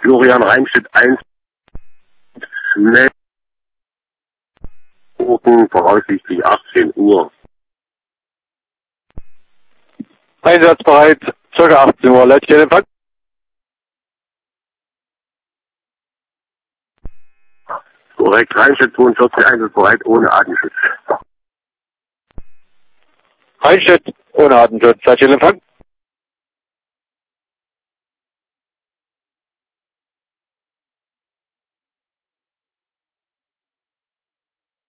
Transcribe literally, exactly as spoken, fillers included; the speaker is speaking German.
Florian Reinstedt eins, schnell, voraussichtlich achtzehn Uhr. Einsatzbereit, ca. achtzehn Uhr, letzter Empfang. Korrekt, Reinstedt zweiundvierzig, einsatzbereit, ohne Atemschutz. Reinstedt ohne Atemschutz, letzter Empfang.